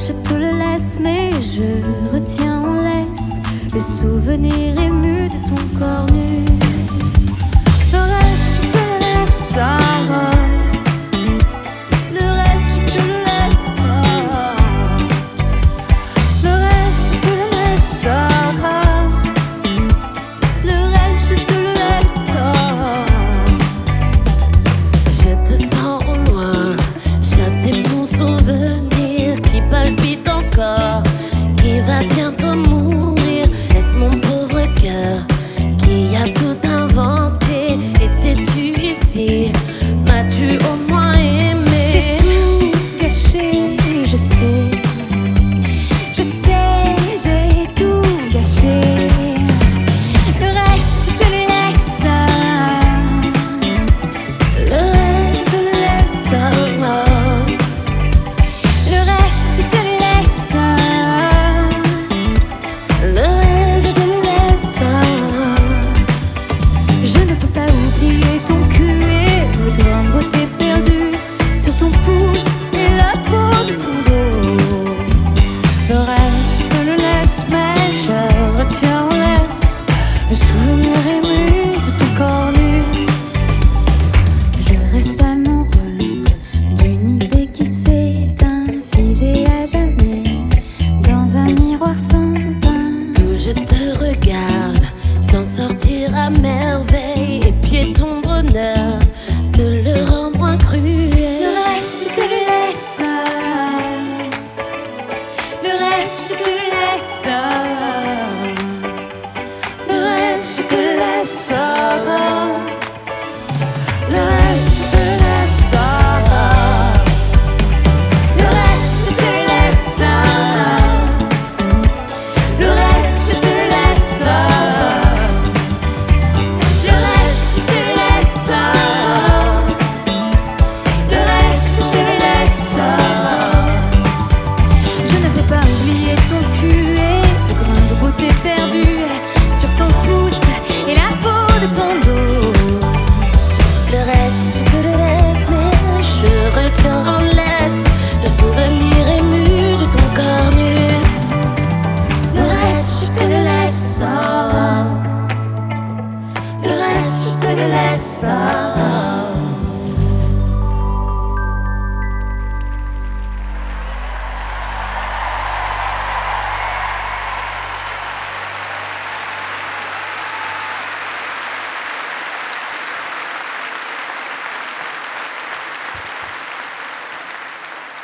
je te le laisse, mais je retiens en laisse les souvenirs émus de ton corps nu. Le reste, je te le laisse, Sarah. Le reste, je te le laisse, Sarah. Le reste, je te le laisse, Sarah. Le reste, je te le laisse, Sarah. Je te sens au loin, chasser mon souvenir qui palpite encore, qui va bientôt mourir. Est-ce mon pauvre cœur qui a tout inventé? Étais-tu ici? M'as-tu au moins aimé? J'ai tout gâché, je sais. Je sais, j'ai tout gâché. Le reste, je te le laisse. Le reste, je te le laisse. Le reste, je te le laisse. Le reste, je te le laisse. Je ne peux pas oublier ton cul et le grain de beauté perdu sur ton pouce et la peau de ton dos. Le reste, je te le laisse, mais je retiens en laisse le souvenir ému de ton corps nu. Je reste amoureuse d'une idée qui s'éteint, figée à jamais dans un miroir sans teint. D'où je te regarde, d'en sortir à merveille, épier ton bonheur, me le rend moins cruel. Le reste, je te le laisse. Le reste, je te le laisse. Le reste, je te le laisse. Le reste, je te le laisse. Le reste, je te le laisse. Le reste, je te le laisse. Le reste, je te le laisse. Le reste, je te le laisse. Je ne peux pas oublier ton cul et le grain de beauté perdu sur ton pouce et la peau de ton dos. Le reste, je te le laisse, mais je retiens en laisse le souvenir ému de ton corps nu. Le reste, je te le laisse. Le reste, je te le laisse.